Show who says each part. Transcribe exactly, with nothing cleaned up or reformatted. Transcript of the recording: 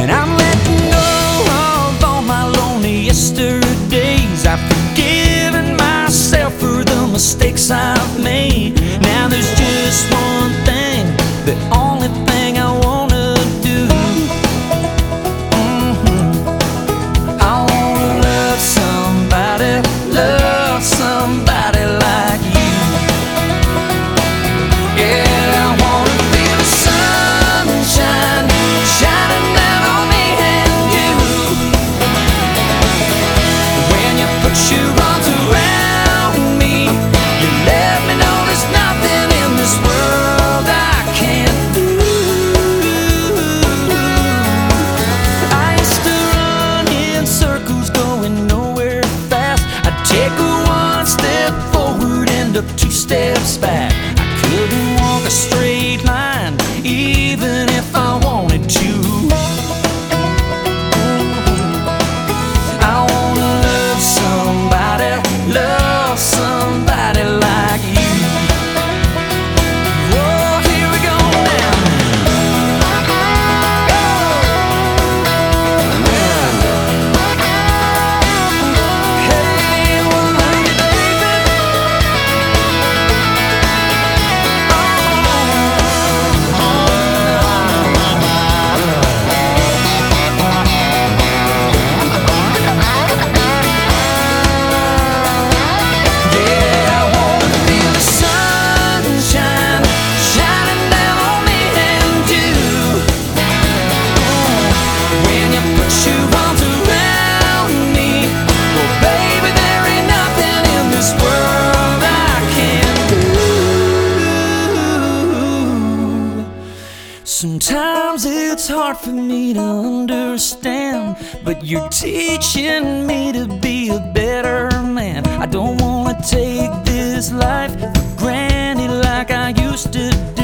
Speaker 1: And I'm letting go of all my lonely yesterdays. I've forgiven myself for the mistakes I've made. Now there's just one thing, the only thing I wanna do. Mm-hmm. I wanna love somebody, love somebody like you. Yeah, I wanna feel the sunshine shining down on me and you. When you put your arms around me, you let me know there's nothing in this world I can't do. I used to run in circles going nowhere fast. I'd take a one step forward, end up two steps back. I couldn't walk a straight line even if I wanted to. I wanna love somebody, love somebody like you. Oh, here we go now. Hey, well, love you, baby. Yeah, I wanna feel the sunshine shining down on me and you. When you put your arms around me, well, baby, there ain't nothing in this world I can't do. Sometimes it's hard for me to understand, but you're teaching me to be a better man. I don't wanna take this life for granted like I used to